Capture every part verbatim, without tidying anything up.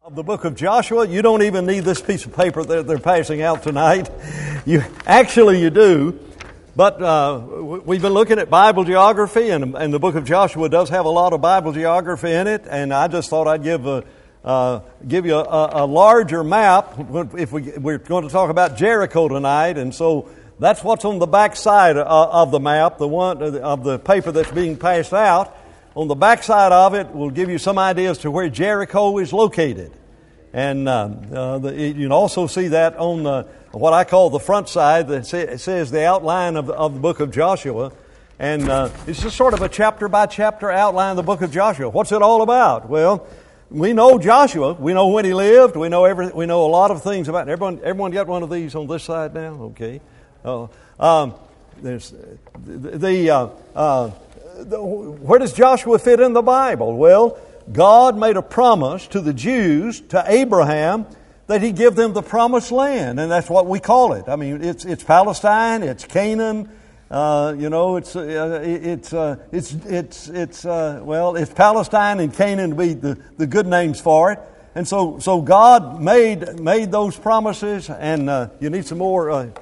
The book of Joshua. You don't even need this piece of paper that they're passing out tonight. You actually you do, but uh, we've been looking at Bible geography, and, and the book of Joshua does have a lot of Bible geography in it. And I just thought I'd give a uh, give you a, a larger map if we we're going to talk about Jericho tonight, and so that's what's on the back side of the map, the one of the paper that's being passed out. On the back side of it, will give you some idea as to where Jericho is located. And uh, uh, the, you can also see that on the, what I call the front side that say, says the outline of the, of the book of Joshua. And uh, it's just sort of a chapter by chapter outline of the book of Joshua. What's it all about? Well, we know Joshua. We know when he lived. We know every, we know a lot of things about it. Everyone, everyone got one of these on this side now? Okay. Uh, um, there's the, the, uh, uh, the where does Joshua fit in the Bible? Well, God made a promise to the Jews, to Abraham, that He'd give them the promised land, and that's what we call it. I mean, it's it's Palestine, it's Canaan, uh, you know, it's uh, it's uh, it's it's it's uh, well, it's Palestine and Canaan to be the, the good names for it. And so so God made made those promises, and uh, you need some more. Uh,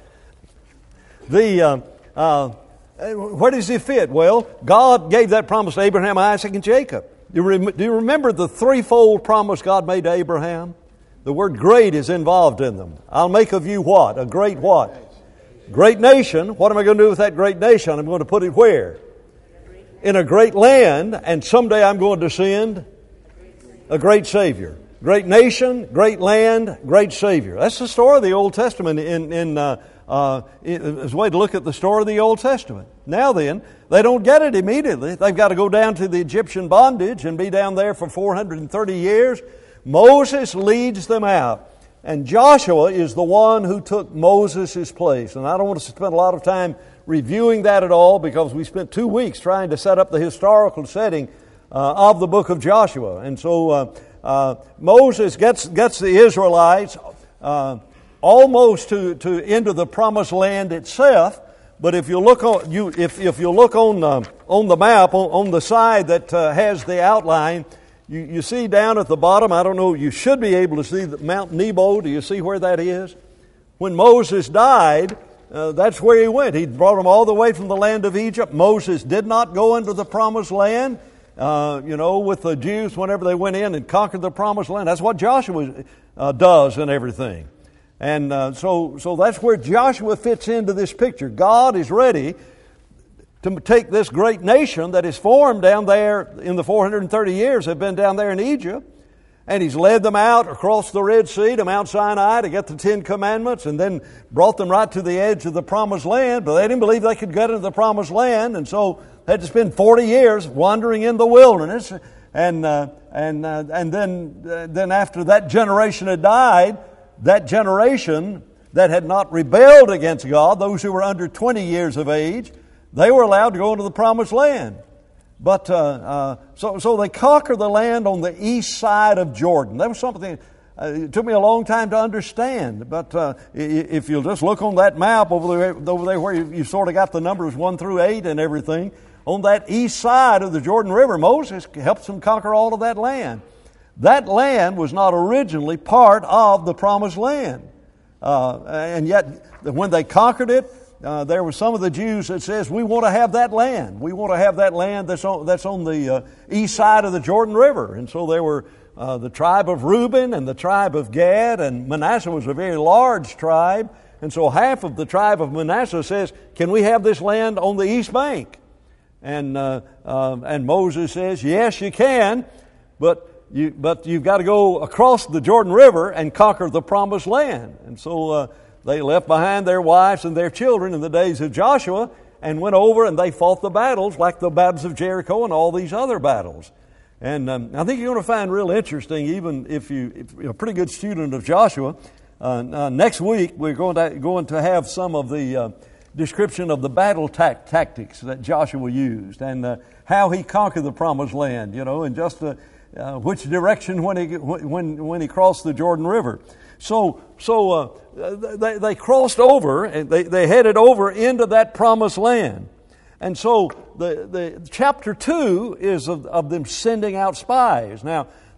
the uh, uh, where does He fit? Well, God gave that promise to Abraham, Isaac, and Jacob. Do you remember the threefold promise God made to Abraham? The word great is involved in them. I'll make of you what? A great what? Great nation. What am I going to do with that great nation? I'm going to put it where? In a great land, and someday I'm going to send a great Savior. Great nation, great land, great Savior. That's the story of the Old Testament in, in uh, uh, as a way to look at the story of the Old Testament. Now then, they don't get it immediately. They've got to go down to the Egyptian bondage and be down there for four hundred thirty years. Moses leads them out. And Joshua is the one who took Moses' place. And I don't want to spend a lot of time reviewing that at all, because we spent two weeks trying to set up the historical setting uh, of the book of Joshua. And so uh, uh, Moses gets gets the Israelites uh, almost to, to into the promised land itself. But if you look on you, if if you look on uh, on the map on, on the side that uh, has the outline, you, you see down at the bottom. I don't know. You should be able to see the Mount Nebo. Do you see where that is? When Moses died, uh, that's where he went. He brought them all the way from the land of Egypt. Moses did not go into the promised land. Uh, you know, with the Jews, whenever they went in and conquered the promised land, that's what Joshua uh, does and everything. And uh, so so that's where Joshua fits into this picture. God is ready to take this great nation that is formed down there in the four hundred thirty years, have been down there in Egypt, and He's led them out across the Red Sea to Mount Sinai to get the Ten Commandments, and then brought them right to the edge of the Promised Land. But they didn't believe they could get into the Promised Land, and so they had to spend forty years wandering in the wilderness. And uh, and uh, and then uh, then after that generation had died, that generation that had not rebelled against God, those who were under twenty years of age, they were allowed to go into the promised land. But uh, uh, so so they conquer the land on the east side of Jordan. That was something uh, it took me a long time to understand. But uh, if you'll just look on that map over there, over there where you, you sort of got the numbers one through eight and everything, on that east side of the Jordan River, Moses helps them conquer all of that land. That land was not originally part of the promised land. Uh, and yet, when they conquered it, uh, there were some of the Jews that says, we want to have that land. We want to have that land that's on, that's on the uh, east side of the Jordan River. And so there were uh, the tribe of Reuben and the tribe of Gad, and Manasseh was a very large tribe. And so half of the tribe of Manasseh says, can we have this land on the east bank? And, uh, uh, and Moses says, yes, you can, but You, but you've got to go across the Jordan River and conquer the promised land. And so uh, they left behind their wives and their children in the days of Joshua and went over and they fought the battles like the battles of Jericho and all these other battles. And um, I think you're going to find real interesting, even if, you, if you're a pretty good student of Joshua, uh, uh, next week we're going to, going to have some of the uh, description of the battle tac- tactics that Joshua used and uh, how he conquered the promised land, you know, and just uh, Uh, which direction when he when when he crossed the Jordan River. So so uh, they they crossed over and they, they headed over into that promised land. And so the the chapter two is of, of them sending out spies. Now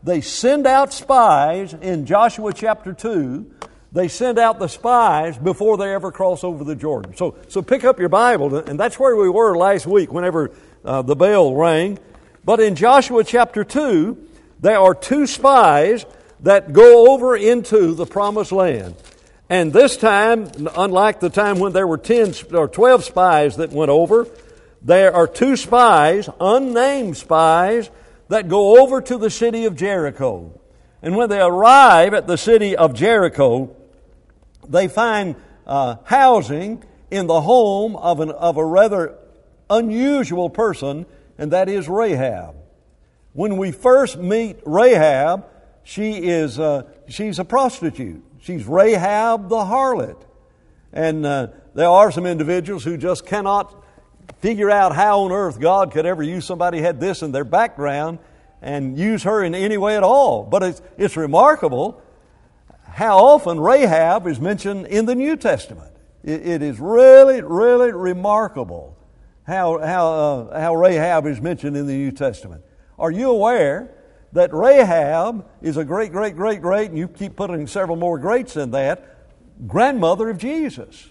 they send out spies in Joshua chapter two. They send out the spies before they ever cross over the Jordan. So, so pick up your Bible, and that's where we were last week whenever uh, the bell rang. But in Joshua chapter two, there are two spies that go over into the promised land. And this time, unlike the time when there were ten or twelve spies that went over, there are two spies, unnamed spies, that go over to the city of Jericho. And when they arrive at the city of Jericho, they find uh, housing in the home of, an, of a rather unusual person, and that is Rahab. When we first meet Rahab, she is uh, she's a prostitute. She's Rahab the harlot. And uh, there are some individuals who just cannot figure out how on earth God could ever use somebody who had this in their background and use her in any way at all. But it's, it's remarkable how often Rahab is mentioned in the New Testament. It, it is really, really remarkable how, how, uh, how Rahab is mentioned in the New Testament. Are you aware that Rahab is a great, great, great, great, and you keep putting several more greats in that, grandmother of Jesus?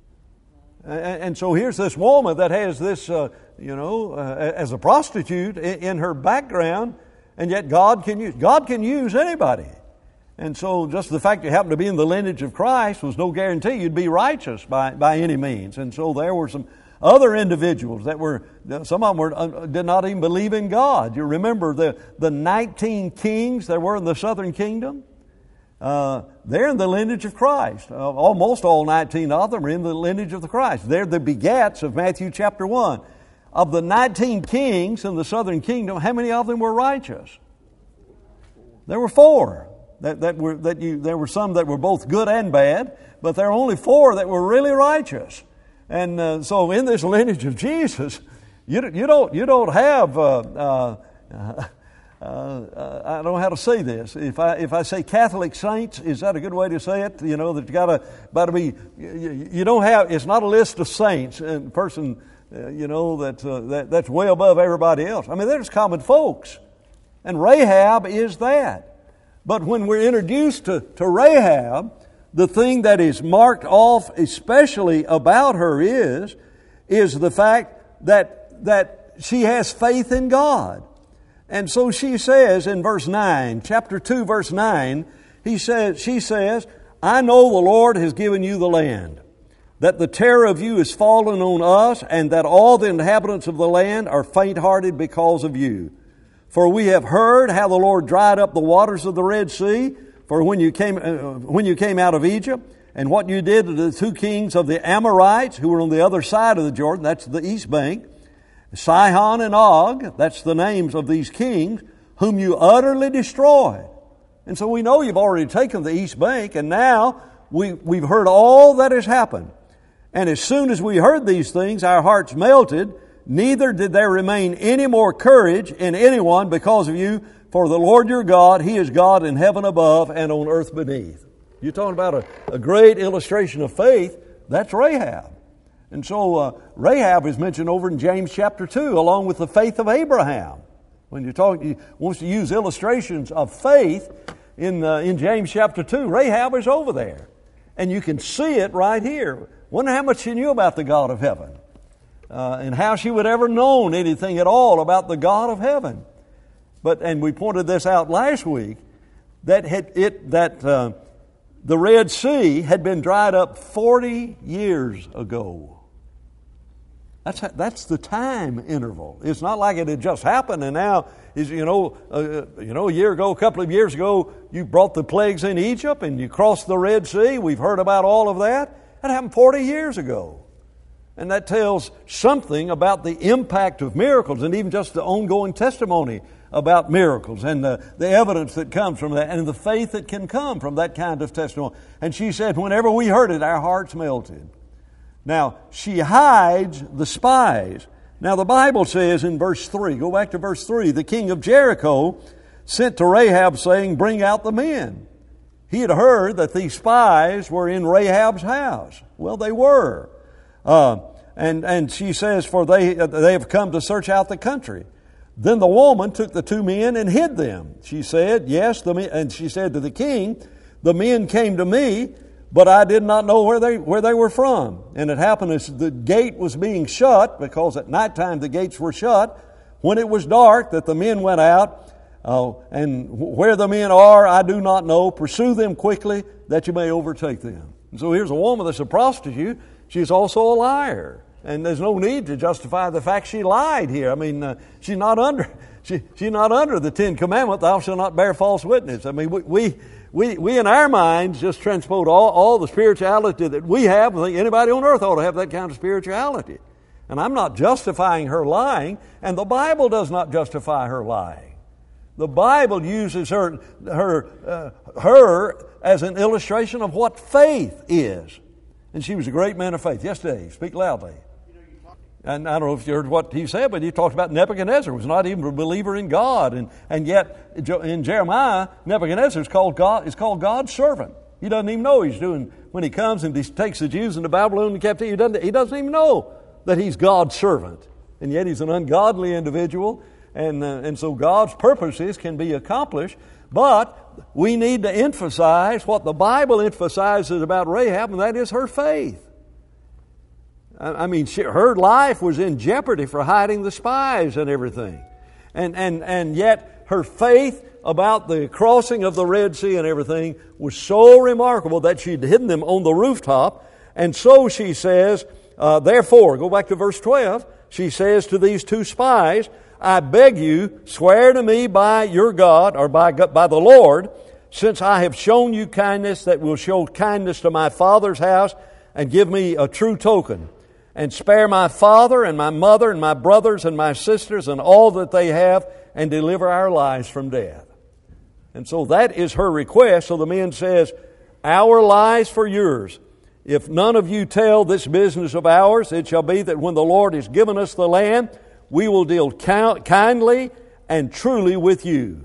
And so here's this woman that has this, uh, you know, uh, as a prostitute in her background, and yet God can use God can use anybody. And so just the fact you happen to be in the lineage of Christ was no guarantee you'd be righteous by, by any means. And so there were some other individuals that were, some of them were, uh, did not even believe in God. You remember the, the nineteen kings that were in the southern kingdom? Uh, they're in the lineage of Christ. Uh, almost all nineteen of them are in the lineage of the Christ. They're the begats of Matthew chapter one. Of the nineteen kings in the southern kingdom, how many of them were righteous? There were four. That, that were, that you, there were some that were both good and bad, but there were only four that were really righteous. And uh, so in this lineage of Jesus, you, you, don't, you don't have... Uh, uh, Uh, uh, I don't know how to say this. If I if I say Catholic saints, is that a good way to say it? You know, that you gotta gotta be. You, you don't have. It's not a list of saints and person. Uh, you know that uh, that that's way above everybody else. I mean, they're just common folks, and Rahab is that. But when we're introduced to to Rahab, the thing that is marked off, especially about her, is is the fact that that she has faith in God. And so she says in verse nine, chapter two, verse nine, he says, she says, I know the Lord has given you the land, that the terror of you is fallen on us, and that all the inhabitants of the land are faint-hearted because of you. For we have heard how the Lord dried up the waters of the Red Sea, for when you came, uh, when you came out of Egypt, and what you did to the two kings of the Amorites, who were on the other side of the Jordan, that's the east bank, Sihon and Og, that's the names of these kings, whom you utterly destroyed. And so we know you've already taken the east bank, and now we, we've heard all that has happened. And as soon as we heard these things, our hearts melted, neither did there remain any more courage in anyone because of you, for the Lord your God, He is God in heaven above and on earth beneath. You're talking about a, a great illustration of faith. That's Rahab. And so uh, Rahab is mentioned over in James chapter two, along with the faith of Abraham. When you talk, you wants to use illustrations of faith in uh, in James chapter two, Rahab is over there, and you can see it right here. Wonder how much she knew about the God of heaven, uh, and how she would ever known anything at all about the God of heaven. But and we pointed this out last week that had it that uh, the Red Sea had been dried up forty years ago. That's that's the time interval. It's not like it had just happened and now is you know uh, you know a year ago, a couple of years ago, you brought the plagues in Egypt and you crossed the Red Sea. We've heard about all of that. That happened forty years ago, and that tells something about the impact of miracles and even just the ongoing testimony about miracles and the, the evidence that comes from that and the faith that can come from that kind of testimony. And she said, whenever we heard it, our hearts melted. Now, she hides the spies. Now, the Bible says in verse three, go back to verse three, the king of Jericho sent to Rahab saying, bring out the men. He had heard that these spies were in Rahab's house. Well, they were. Uh, and, and she says, for they, they have come to search out the country. Then the woman took the two men and hid them. She said, yes, the men, and she said to the king, the men came to me, but I did not know where they where they were from. And it happened as the gate was being shut, because at nighttime the gates were shut, when it was dark, that the men went out, uh, and where the men are I do not know. Pursue them quickly, that you may overtake them. And so here's a woman that's a prostitute. She's also a liar. And there's no need to justify the fact she lied here. I mean, uh, she's not under she, she's not under the Ten Commandments, thou shalt not bear false witness. I mean, we we we, we in our minds just transpose all, all the spirituality that we have. I think anybody on earth ought to have that kind of spirituality. And I'm not justifying her lying, and the Bible does not justify her lying. The Bible uses her her uh, her as an illustration of what faith is. And she was a great man of faith. Yes, Dave, speak loudly. And I don't know if you heard what he said, but he talked about Nebuchadnezzar was not even a believer in God. And, and yet in Jeremiah, Nebuchadnezzar is called God, is called God's servant. He doesn't even know he's doing, when he comes and he takes the Jews into Babylonian captivity, he doesn't, he doesn't even know that he's God's servant. And yet he's an ungodly individual. And, uh, and so God's purposes can be accomplished. But we need to emphasize what the Bible emphasizes about Rahab, and that is her faith. I mean, she, her life was in jeopardy for hiding the spies and everything. And, and, and yet her faith about the crossing of the Red Sea and everything was so remarkable that she'd hidden them on the rooftop. And so she says, uh, therefore, go back to verse twelve, she says to these two spies, I beg you, swear to me by your God, or by, by the Lord, since I have shown you kindness, that will show kindness to my father's house, and give me a true token. And spare my father and my mother and my brothers and my sisters and all that they have, and deliver our lives from death. And so that is her request. So the man says, our lives for yours. If none of you tell this business of ours, it shall be that when the Lord has given us the land, we will deal kindly and truly with you.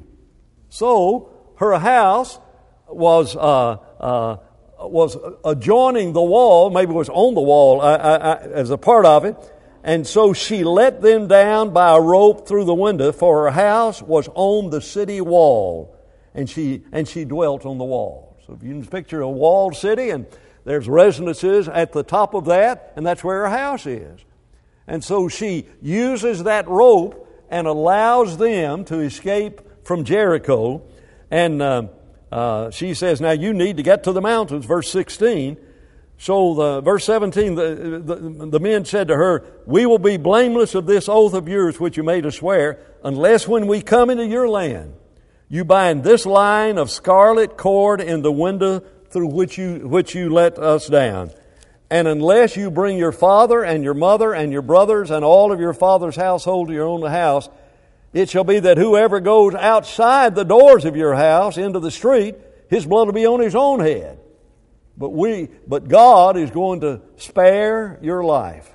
So her house was uh, uh, was adjoining the wall, maybe it was on the wall I, I, I, as a part of it. And so she let them down by a rope through the window, for her house was on the city wall, and she and she dwelt on the wall. So if you can picture a walled city, and there's residences at the top of that, and that's where her house is. And so she uses that rope and allows them to escape from Jericho. And uh, uh, she says, now you need to get to the mountains, verse sixteen. So the, verse seventeen, the, the, the men said to her, we will be blameless of this oath of yours which you made us swear, unless when we come into your land, you bind this line of scarlet cord in the window through which you which you let us down. And unless you bring your father and your mother and your brothers and all of your father's household to your own house, it shall be that whoever goes outside the doors of your house into the street, his blood will be on his own head. But we, but God is going to spare your life.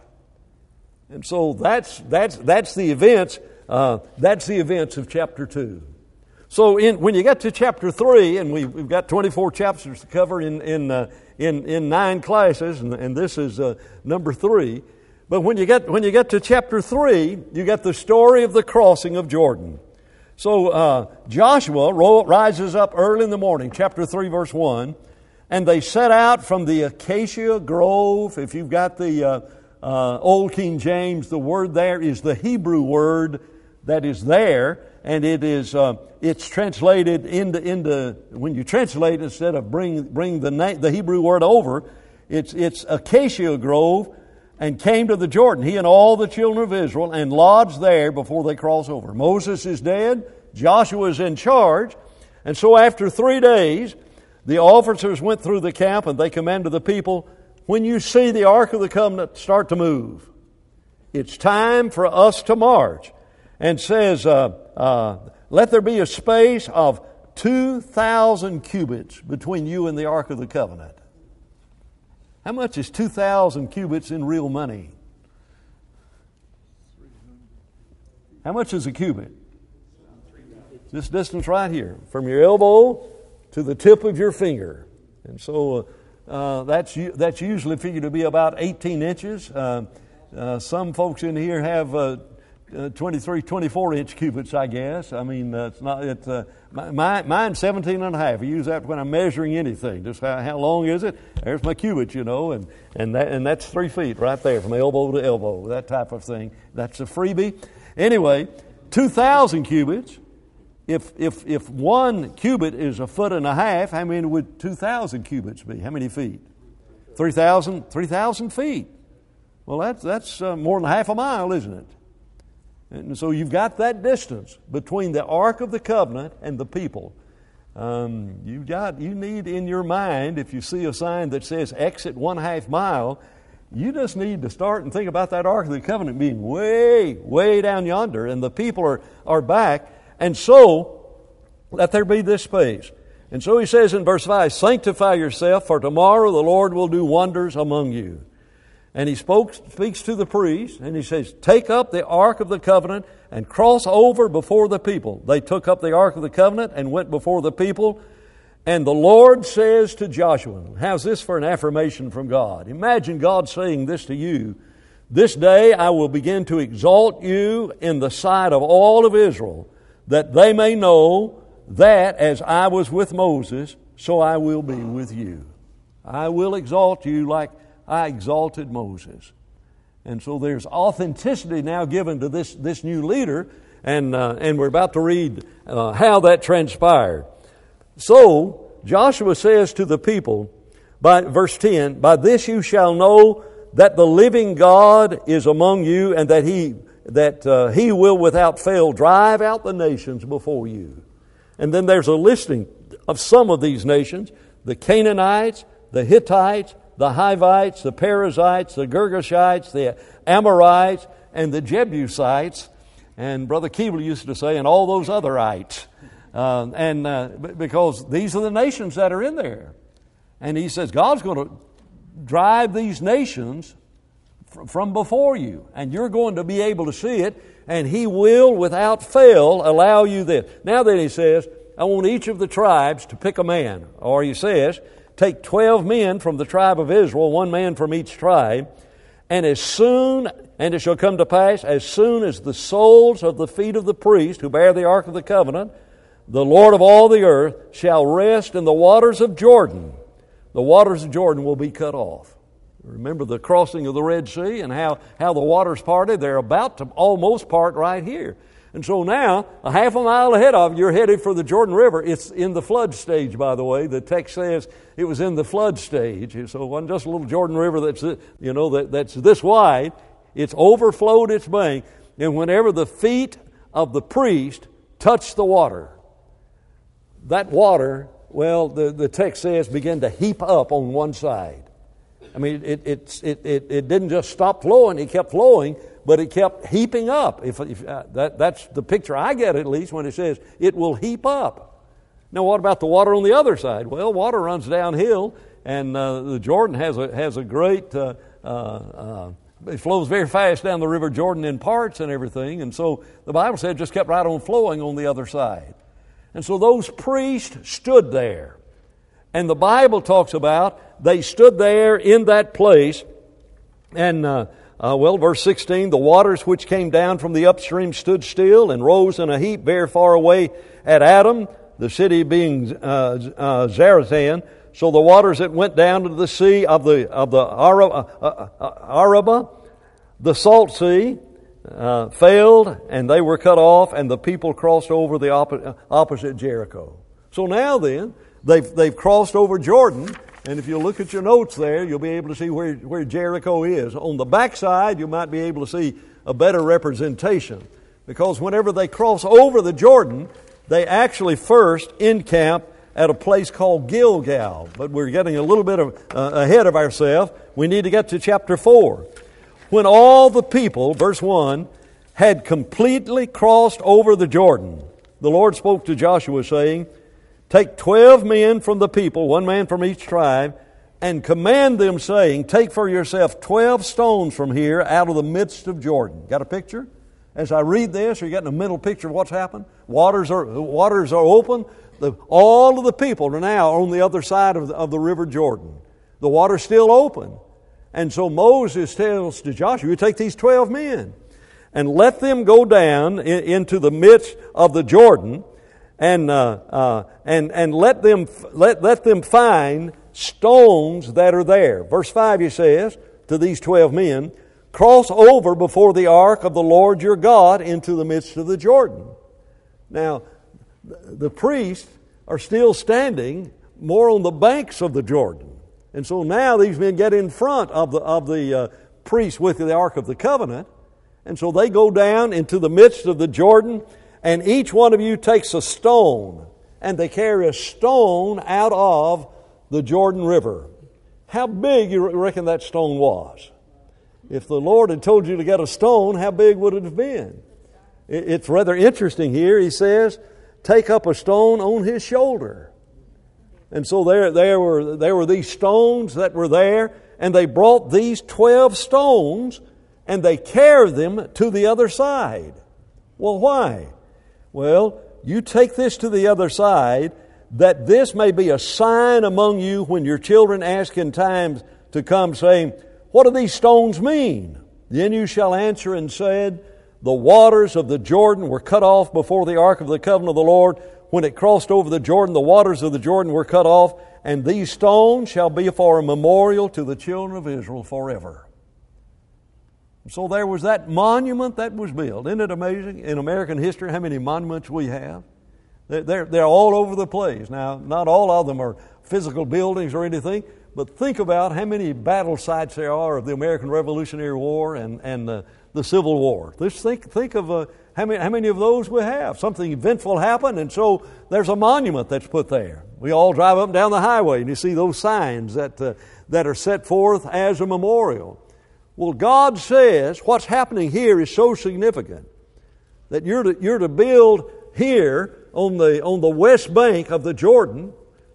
And so that's that's that's the events. Uh, that's the events of chapter two. So in, when you get to chapter three, and we've, we've got twenty-four chapters to cover in in uh, in, in nine classes, and, and this is uh, number three. But when you get when you get to chapter three, you get the story of the crossing of Jordan. So uh, Joshua ro- rises up early in the morning, chapter three, verse one, and they set out from the acacia grove. If you've got the uh, uh, Old King James, the word there is the Hebrew word that is there. And it is uh, it's translated into into when you translate, instead of bring bring the na- the Hebrew word over, it's it's acacia grove, and came to the Jordan, he and all the children of Israel, and lodged there before they cross over. Moses is dead, Joshua is in charge, and so after three days, the officers went through the camp, and they commanded the people, when you see the Ark of the Covenant start to move, it's time for us to march. And says, uh, uh, let there be a space of two thousand cubits between you and the Ark of the Covenant. How much is two thousand cubits in real money? How much is a cubit? This distance right here, from your elbow to the tip of your finger. And so uh, that's that's usually figured to be about eighteen inches. Uh, uh, some folks in here have Uh, uh, twenty-three, twenty-four inch cubits, I guess. I mean, uh, it's not, it's, uh, my, mine's seventeen and a half. I use that when I'm measuring anything. Just how, how long is it? There's my cubit, you know, and, and, that, and that's three feet right there from elbow to elbow, that type of thing. That's a freebie. Anyway, two thousand cubits. If, if, if one cubit is a foot and a half, how many would two thousand cubits be? How many feet? three thousand, three thousand feet. Well, that's, that's uh, more than half a mile, isn't it? And so you've got that distance between the Ark of the Covenant and the people. Um, you've got, you need in your mind, if you see a sign that says exit one half mile, you just need to start and think about that Ark of the Covenant being way, way down yonder, and the people are, are back. And so, let there be this space. And so he says in verse five, sanctify yourself, for tomorrow the Lord will do wonders among you. And he spoke, speaks to the priest, and he says, take up the Ark of the Covenant and cross over before the people. They took up the Ark of the Covenant and went before the people. And the Lord says to Joshua, how's this for an affirmation from God? Imagine God saying this to you. This day I will begin to exalt you in the sight of all of Israel, that they may know that as I was with Moses, so I will be with you. I will exalt you like I exalted Moses. And so there's authenticity now given to this, this new leader, and, uh, and we're about to read uh, how that transpired. So Joshua says to the people, by verse ten, by this you shall know that the living God is among you, and that He that uh, He will without fail drive out the nations before you. And then there's a listing of some of these nations: the Canaanites, the Hittites, the Hivites, the Perizzites, the Girgashites, the Amorites, and the Jebusites. And Brother Keeble used to say, and all those otherites. Uh, and uh, because these are the nations that are in there. And he says, God's going to drive these nations fr- from before you. And you're going to be able to see it. And He will, without fail, allow you this. Now then he says, I want each of the tribes to pick a man. Or he says, take twelve men from the tribe of Israel, one man from each tribe, and as soon, and it shall come to pass, as soon as the soles of the feet of the priest who bear the Ark of the Covenant, the Lord of all the earth, shall rest in the waters of Jordan, the waters of Jordan will be cut off. Remember the crossing of the Red Sea and how, how the waters parted? They're about to almost part right here. And so now, a half a mile ahead of you, you're headed for the Jordan River. It's in the flood stage, by the way. The text says it was in the flood stage. So it wasn't just a little Jordan River that's, you know, that, that's this wide. It's overflowed its bank. And whenever the feet of the priest touched the water, that water, well, the, the text says, began to heap up on one side. I mean, it, it, it, it, it didn't just stop flowing. It kept flowing, but it kept heaping up. If, if uh, that, that's the picture I get, at least, when it says it will heap up. Now, what about the water on the other side? Well, water runs downhill, and uh, the Jordan has a has a great. Uh, uh, uh, it flows very fast down the River Jordan in parts and everything, and so the Bible said it just kept right on flowing on the other side. And so those priests stood there, and the Bible talks about they stood there in that place, and. Uh, Uh, well, verse sixteen, the waters which came down from the upstream stood still and rose in a heap very far away at Adam, the city being uh, uh, Zarethan. So the waters that went down to the sea of the of the Araba, uh, uh, Araba the salt sea, uh, failed, and they were cut off, and the people crossed over the oppo- opposite Jericho. So now then, they've they've crossed over Jordan. And if you look at your notes there, you'll be able to see where, where Jericho is. On the backside, you might be able to see a better representation. Because whenever they cross over the Jordan, they actually first encamp at a place called Gilgal. But we're getting a little bit of, uh, ahead of ourselves. We need to get to chapter four. When all the people, verse one, had completely crossed over the Jordan, the Lord spoke to Joshua, saying, take twelve men from the people, one man from each tribe, and command them, saying, take for yourself twelve stones from here out of the midst of Jordan. Got a picture? As I read this, are you getting a mental picture of what's happened? Waters are waters are open. The, all of the people are now on the other side of the, of the river Jordan. The water's still open. And so Moses tells to Joshua, you take these twelve men. and let them go down in, into the midst of the Jordan, and uh, uh, and and let them let let them find stones that are there. Verse five, he says to these twelve men, cross over before the ark of the Lord your God into the midst of the Jordan. Now, the priests are still standing more on the banks of the Jordan. And so now these men get in front of the, of the uh, priests with the Ark of the Covenant. And so they go down into the midst of the Jordan, and each one of you takes a stone, and they carry a stone out of the Jordan River. How big you reckon that stone was? If the Lord had told you to get a stone, how big would it have been? It's rather interesting here. He says, take up a stone on his shoulder. And so there, there were there were these stones that were there, and they brought these twelve stones, and they carried them to the other side. Well, why? Well, you take this to the other side, that this may be a sign among you when your children ask in times to come, saying, what do these stones mean? Then you shall answer and said, the waters of the Jordan were cut off before the ark of the covenant of the Lord. When it crossed over the Jordan, the waters of the Jordan were cut off, and these stones shall be for a memorial to the children of Israel forever. So there was that monument that was built. Isn't it amazing in American history how many monuments we have? They're, they're all over the place. Now, not all of them are physical buildings or anything, but think about how many battle sites there are of the American Revolutionary War and, and the, the Civil War. Just think, think of uh, how, many, how many of those we have. Something eventful happened, and so there's a monument that's put there. We all drive up and down the highway, and you see those signs that, uh, that are set forth as a memorial. Well, God says what's happening here is so significant that you're to, you're to build here on the, on the west bank of the Jordan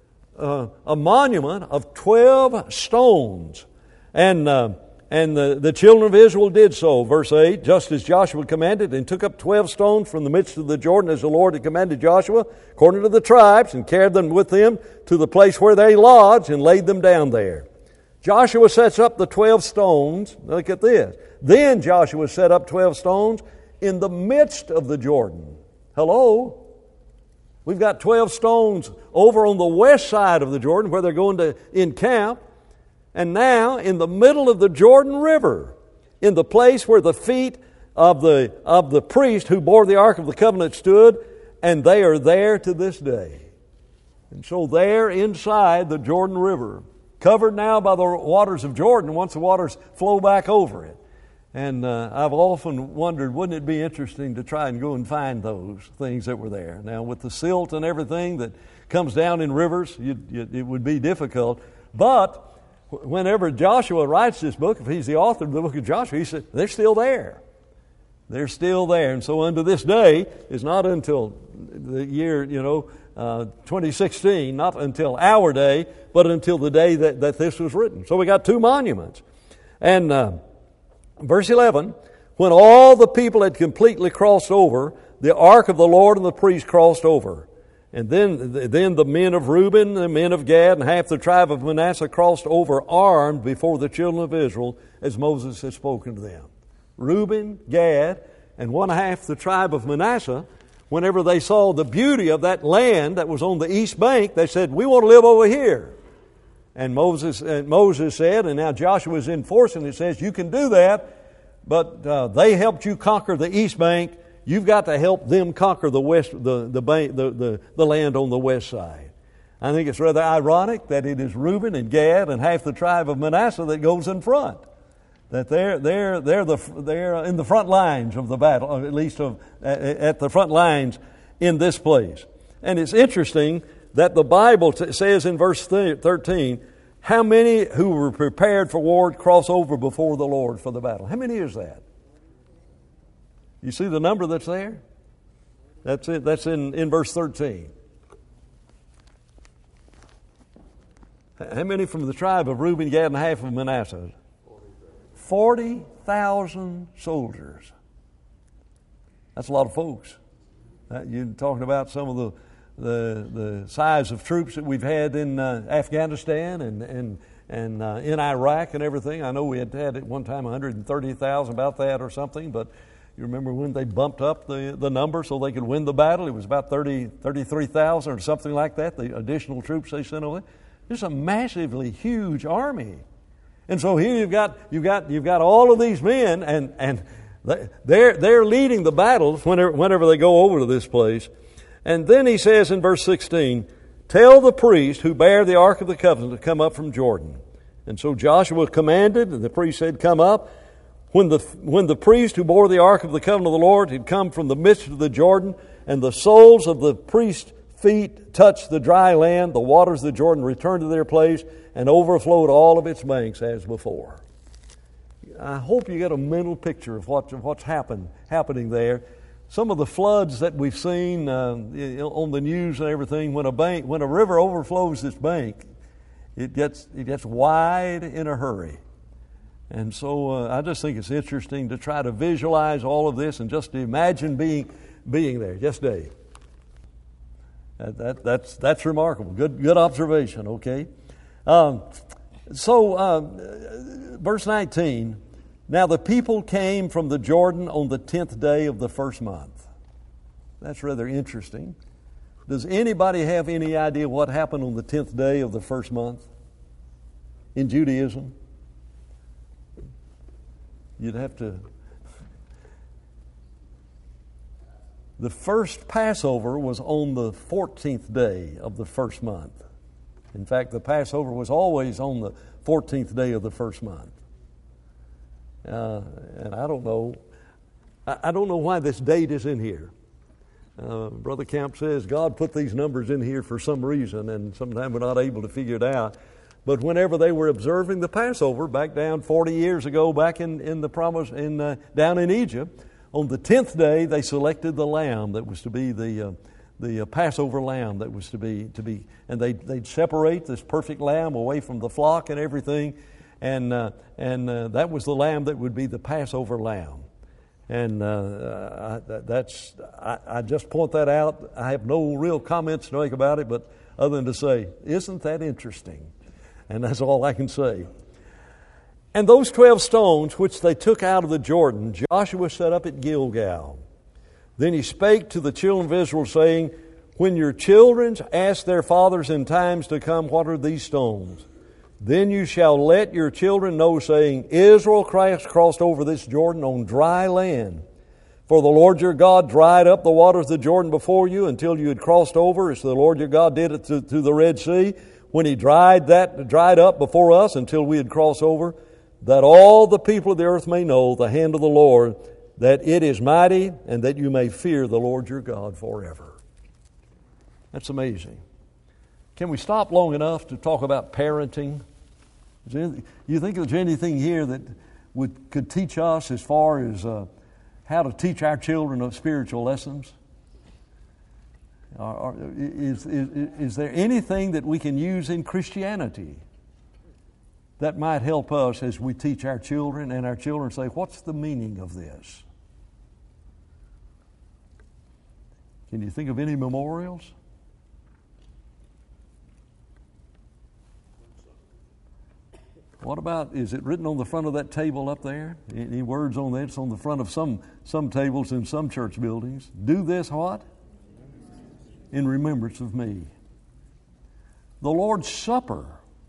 uh, a monument of twelve stones. And, uh, and the, the children of Israel did so. Verse eight, just as Joshua commanded, and took up twelve stones from the midst of the Jordan as the Lord had commanded Joshua, according to the tribes, and carried them with them to the place where they lodged, and laid them down there. Joshua sets up the twelve stones. Look at this. Then Joshua set up twelve stones in the midst of the Jordan. Hello? We've got twelve stones over on the west side of the Jordan where they're going to encamp. And now in the middle of the Jordan River, in the place where the feet of the, of the priest who bore the Ark of the Covenant stood, and they are there to this day. And so there inside the Jordan River, covered now by the waters of Jordan once the waters flow back over it. And uh, I've often wondered, wouldn't it be interesting to try and go and find those things that were there? Now, with the silt and everything that comes down in rivers, you, you, it would be difficult. But whenever Joshua writes this book, if he's the author of the book of Joshua, he said, they're still there. They're still there. And so unto this day, it's not until the year, you know, uh, twenty sixteen, not until our day, but until the day that, that this was written. So we got two monuments. And uh, verse eleven, when all the people had completely crossed over, the ark of the Lord and the priest crossed over. And then, then the men of Reuben, the men of Gad, and half the tribe of Manasseh crossed over armed before the children of Israel, as Moses had spoken to them. Reuben, Gad, and one half the tribe of Manasseh, whenever they saw the beauty of that land that was on the east bank, they said, we want to live over here. And Moses, and Moses said, and now Joshua is enforcing it, says, you can do that, but uh, they helped you conquer the east bank. You've got to help them conquer the west, the the, bank, the the the land on the west side. I think it's rather ironic that it is Reuben and Gad and half the tribe of Manasseh that goes in front. That they're they're they're the they're in the front lines of the battle, or at least of at the front lines in this place. And it's interesting that the Bible t- says in verse thirteen, how many who were prepared for war cross over before the Lord for the battle? How many is that? You see the number that's there? That's it. That's in, in verse thirteen. How many from the tribe of Reuben, Gad, and half of Manasseh? Forty thousand soldiers. That's a lot of folks. Uh, you're talking about some of the the the size of troops that we've had in uh, Afghanistan and and and uh, in Iraq and everything. I know we had had at one time one hundred thirty thousand, about that or something, but You remember when they bumped up the, the number so they could win the battle? It was about thirty, thirty-three thousand or something like that, the additional troops they sent over. It's a massively huge army. And so here you've got you've got you've got all of these men, and and they're they're leading the battles whenever whenever they go over to this place. And then he says in verse sixteen, "Tell the priest who bear the ark of the covenant to come up from Jordan." And so Joshua commanded, and the priest said, "Come up." When the when the priest who bore the ark of the covenant of the Lord had come from the midst of the Jordan, and the soles of the priest's feet touched the dry land, the waters of the Jordan returned to their place and overflowed all of its banks as before. I hope you get a mental picture of what, what's happened, happening there. Some of the floods that we've seen uh, on the news and everything, when a bank, when a river overflows this bank, it gets it gets wide in a hurry. And so uh, I just think it's interesting to try to visualize all of this and just to imagine being being there. Yes, Dave. That, that, that's that's remarkable. Good good observation. Okay. Um, so uh, verse nineteen. Now the people came from the Jordan on the tenth day of the first month. That's rather interesting. Does anybody have any idea what happened on the tenth day of the first month in Judaism? You'd have to. The first Passover was on the fourteenth day of the first month. In fact, the Passover was always on the fourteenth day of the first month. Uh, and I don't know, I, I don't know why this date is in here. Uh, Brother Camp says God put these numbers in here for some reason, and sometimes we're not able to figure it out. But whenever they were observing the Passover back down forty years ago, back in, in the promise in uh, down in Egypt, on the tenth day they selected the lamb that was to be the uh, the uh, Passover lamb that was to be to be, and they they'd separate this perfect lamb away from the flock and everything, and uh, and uh, that was the lamb that would be the Passover lamb. And uh, I, that's I, I just point that out. I have no real comments to make about it, but other than to say, isn't that interesting? And that's all I can say. And those twelve stones which they took out of the Jordan, Joshua set up at Gilgal. Then he spake to the children of Israel, saying, When your children ask their fathers in times to come, what are these stones? Then you shall let your children know, saying, Israel crossed over this Jordan on dry land. For the Lord your God dried up the waters of the Jordan before you until you had crossed over, as the Lord your God did it to, to the Red Sea, when he dried that dried up before us until we had crossed over, that all the people of the earth may know the hand of the Lord, that it is mighty, and that you may fear the Lord your God forever. That's amazing. Can we stop long enough to talk about parenting? You think there's anything here that would could teach us as far as uh, how to teach our children of spiritual lessons? Or is, is, is there anything that we can use in Christianity that might help us as we teach our children, and our children say, what's the meaning of this? Can you think of any memorials? What about, is it written on the front of that table up there? Any words on that? It's on the front of some, some tables in some church buildings. Do this what? In remembrance of me. The Lord's Supper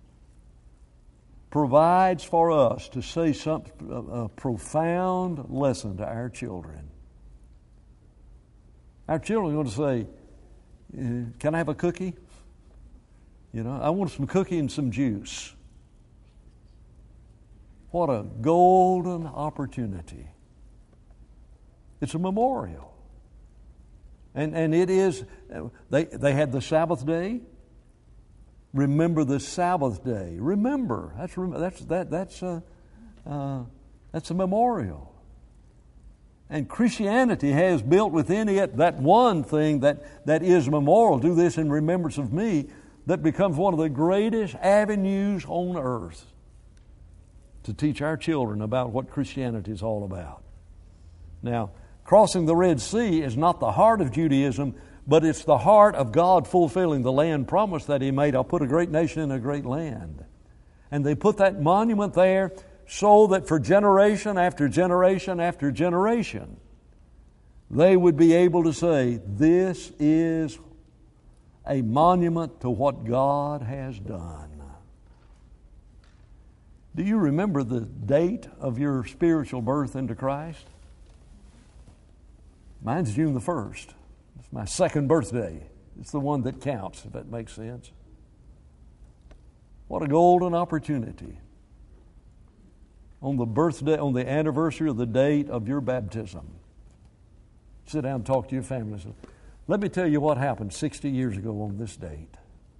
provides for us to say some, a, a profound lesson to our children. Our children are going to say, can I have a cookie? You know, I want some cookie and some juice. What a golden opportunity. It's a memorial. And and it is, they, they had the Sabbath day. Remember the Sabbath day. Remember. That's that's that that's a, uh, that's a memorial. And Christianity has built within it that one thing that, that is memorial. Do this in remembrance of me. That becomes one of the greatest avenues on earth to teach our children about what Christianity is all about. Now, crossing the Red Sea is not the heart of Judaism, but it's the heart of God fulfilling the land promise that He made. I'll put a great nation in a great land. And they put that monument there so that for generation after generation after generation, they would be able to say, this is a monument to what God has done. Do you remember the date of your spiritual birth into Christ? Mine's June the first. It's my second birthday. It's the one that counts, if that makes sense. What a golden opportunity. On the birthday, on the anniversary of the date of your baptism. Sit down and talk to your family. Let me tell you what happened sixty years ago on this date.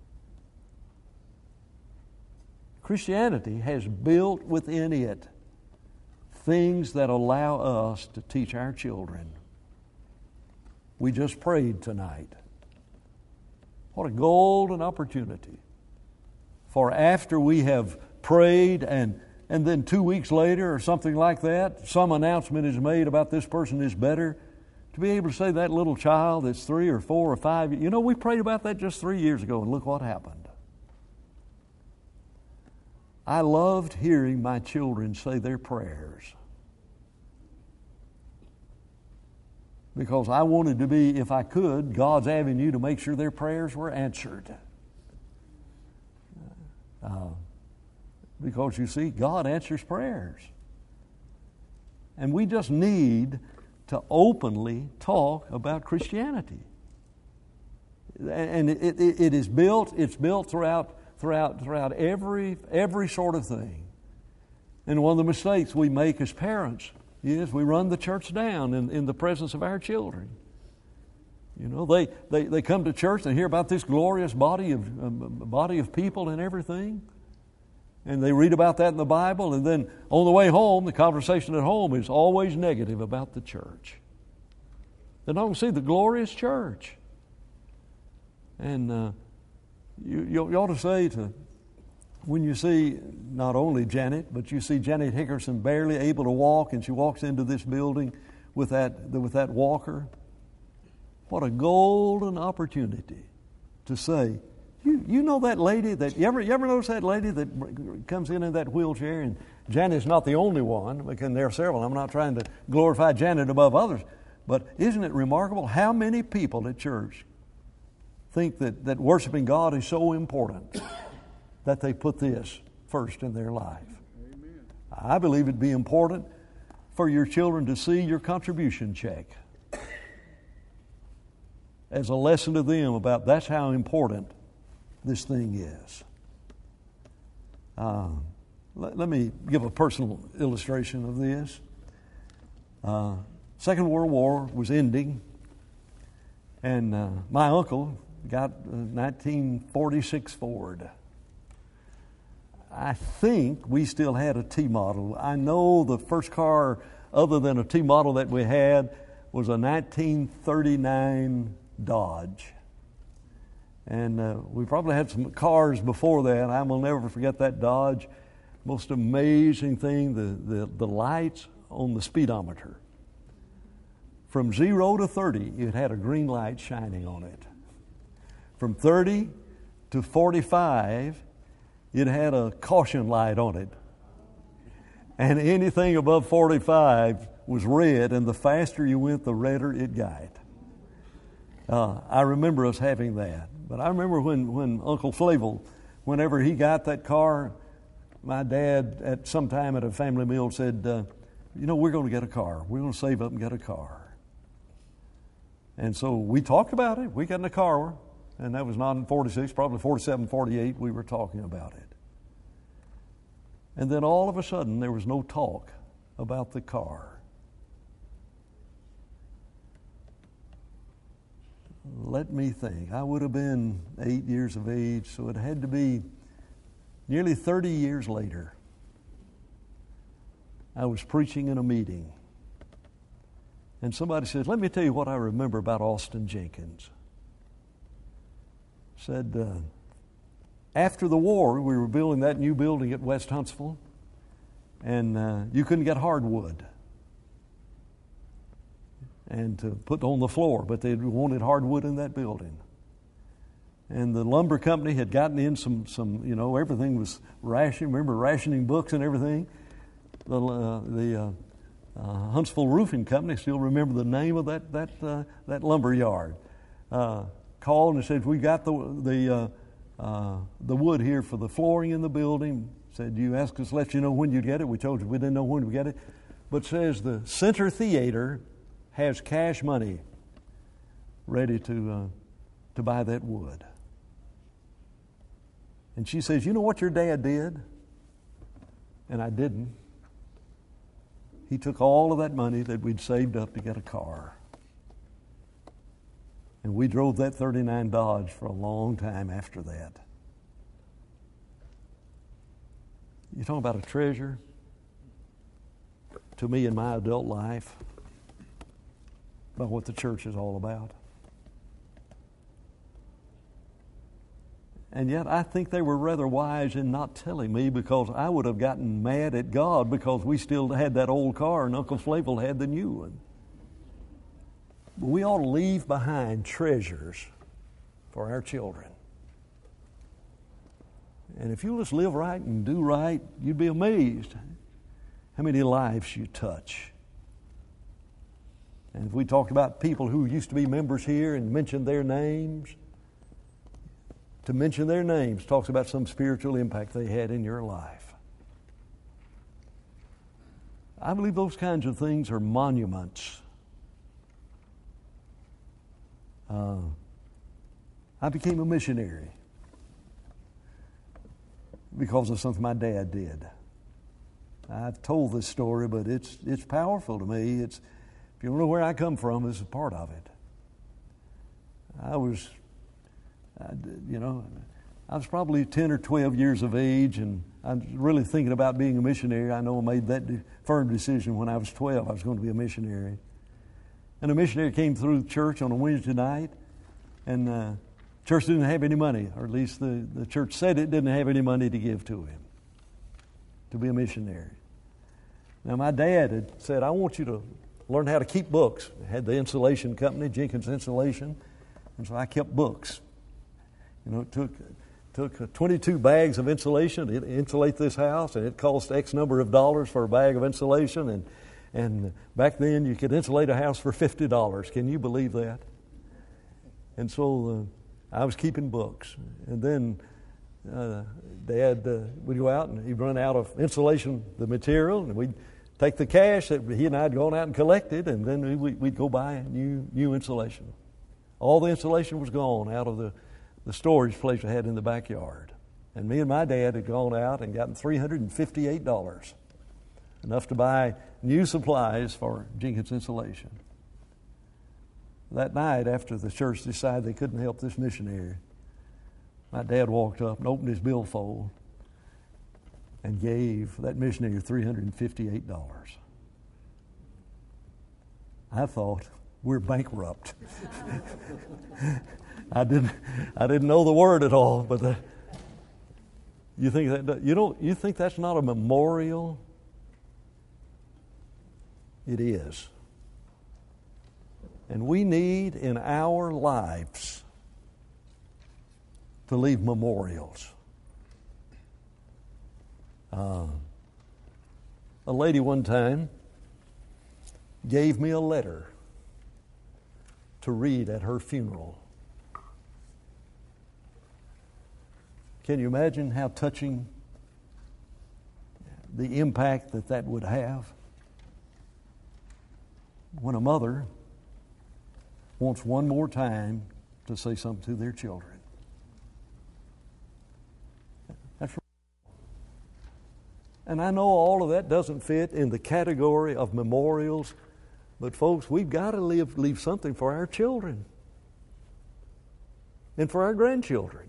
Christianity has built within it things that allow us to teach our children. We just prayed tonight. What a golden opportunity. For after we have prayed and, and then two weeks later or something like that, some announcement is made about this person is better, to be able to say that little child that's three or four or five, you know, we prayed about that just three years ago and look what happened. I loved hearing my children say their prayers because I wanted to be, if I could, God's avenue to make sure their prayers were answered. Uh, because you see, God answers prayers. And we just need to openly talk about Christianity. And it, it, it is built, it's built throughout throughout throughout every every sort of thing. And one of the mistakes we make as parents is we run the church down in, in the presence of our children. You know, they, they, they come to church and hear about this glorious body of um, body of people and everything. And they read about that in the Bible, and then on the way home, the conversation at home is always negative about the church. They don't see the glorious church. And uh, you, you, you ought to say to, when you see not only Janet, but you see Janet Hickerson barely able to walk, and she walks into this building with that, with that walker, what a golden opportunity to say, You you know that lady that, you ever, you ever notice that lady that comes in in that wheelchair? And Janet's not the only one, because there are several. I'm not trying to glorify Janet above others. But isn't it remarkable how many people at church think that, that worshiping God is so important that they put this first in their life? Amen. I believe it'd be important for your children to see your contribution check as a lesson to them about that's how important this thing is. Uh, let, let me give a personal illustration of this. Uh, Second World War was ending, and uh, my uncle got a nineteen forty-six Ford. I think we still had a T-model. I know the first car other than a T-model that we had was a nineteen thirty-nine Dodge. And uh, we probably had some cars before that. I will never forget that Dodge. Most amazing thing, the, the, the lights on the speedometer. From zero to thirty, it had a green light shining on it. From thirty to forty-five, it had a caution light on it. And anything above forty-five was red, and the faster you went, the redder it got. Uh, I remember us having that. But I remember when, when Uncle Flavel, whenever he got that car, my dad at some time at a family meal said, uh, you know, we're going to get a car. We're going to save up and get a car. And so we talked about it. We got in a car, and that was not in forty-six, probably forty-seven, forty-eight, we were talking about it. And then all of a sudden, there was no talk about the car. Let me think. I would have been eight years of age, so it had to be nearly thirty years later. I was preaching in a meeting, and somebody said, let me tell you what I remember about Austin Jenkins. Said, uh, after the war, we were building that new building at West Huntsville, and uh, you couldn't get hardwood and to put on the floor, but they wanted hardwood in that building. And the lumber company had gotten in some, some you know, everything was rationing. Remember rationing books and everything? The, uh, the uh, uh, Huntsville Roofing Company, still remember the name of that that uh, that lumber yard. Uh, called and said, "We got the the uh, uh, the wood here for the flooring in the building." Said, "You asked us to let you know when you'd get it. We told you we didn't know when we get it." But says the Center Theater has cash money ready to uh, to buy that wood. And she says, "You know what your dad did?" And I didn't. He took all of that money that we'd saved up to get a car. And we drove that thirty-nine Dodge for a long time after that. You're talking about a treasure to me in my adult life, about what the church is all about. And yet I think they were rather wise in not telling me, because I would have gotten mad at God because we still had that old car and Uncle Flavel had the new one. But we ought to leave behind treasures for our children. And if you just live right and do right, you'd be amazed how many lives you touch. And if we talked about people who used to be members here and mentioned their names, to mention their names talks about some spiritual impact they had in your life. I believe those kinds of things are monuments. Uh, I became a missionary because of something my dad did. I've told this story, but it's it's powerful to me. It's if you don't know where I come from, this is a part of it. I was, I, you know, I was probably ten or twelve years of age, and I was really thinking about being a missionary. I know I made that de- firm decision when I was twelve. I was going to be a missionary. And a missionary came through the church on a Wednesday night, and uh, church didn't have any money, or at least the, the church said it didn't have any money to give to him to be a missionary. Now, my dad had said, "I want you to learn how to keep books." I had the insulation company, Jenkins Insulation, and so I kept books. You know, it took took twenty-two bags of insulation to insulate this house, and it cost X number of dollars for a bag of insulation, and and back then you could insulate a house for fifty dollars. Can you believe that? And so uh, I was keeping books, and then uh, Dad uh, would go out and he'd run out of insulation, the material, and we'd take the cash that he and I had gone out and collected, and then we, we'd go buy new new insulation. All the insulation was gone out of the, the storage place I had in the backyard. And me and my dad had gone out and gotten three hundred fifty-eight dollars, enough to buy new supplies for Jenkins Insulation. That night, after the church decided they couldn't help this missionary, my dad walked up and opened his billfold and gave that missionary three hundred fifty-eight dollars. I thought, we're bankrupt. I didn't, I didn't know the word at all, but the, you think that you don't, you think that's not a memorial? It is. And we need in our lives to leave memorials. Uh, a lady one time gave me a letter to read at her funeral. Can you imagine how touching the impact that that would have? When a mother wants one more time to say something to their children. That's right. And I know all of that doesn't fit in the category of memorials, but folks, we've got to leave, leave something for our children and for our grandchildren.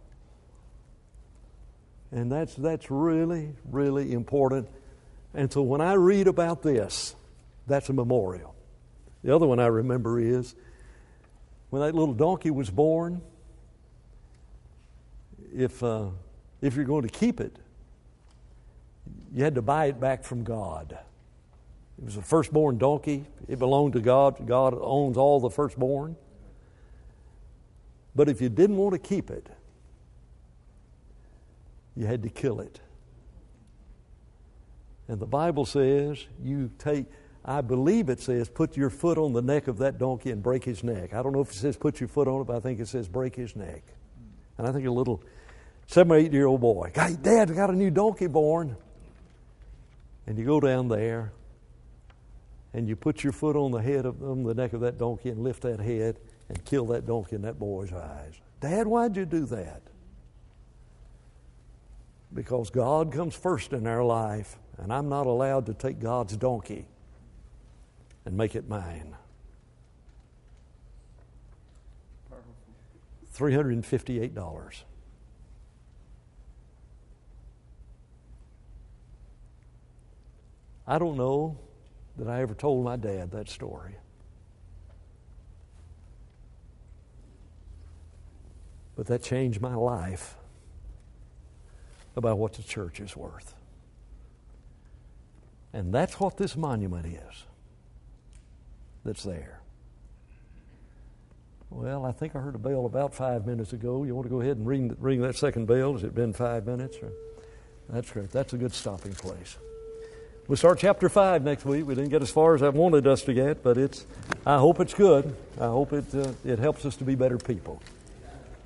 And that's that's really, really important. And so when I read about this, that's a memorial. The other one I remember is when that little donkey was born, if uh, if you're going to keep it, you had to buy it back from God. It was a firstborn donkey. It belonged to God. God owns all the firstborn. But if you didn't want to keep it, you had to kill it. And the Bible says you take I believe it says, put your foot on the neck of that donkey and break his neck. I don't know if it says put your foot on it, but I think it says break his neck. And I think a little seven or eight year old boy, hey, Dad, I got a new donkey born. And you go down there and you put your foot on the head of on the neck of that donkey and lift that head and kill that donkey in that boy's eyes. Dad, why'd you do that? Because God comes first in our life, and I'm not allowed to take God's donkey and make it mine. three hundred fifty-eight dollars. I don't know that I ever told my dad that story. But that changed my life about what the church is worth. And that's what this monument is that's there. Well, I think I heard a bell about five minutes ago. You want to go ahead and ring, ring that second bell? Has it been five minutes? Or? That's great. That's a good stopping place. We'll start chapter five next week. We didn't get as far as I wanted us to get, but it's. I hope it's good. I hope it uh, it helps us to be better people.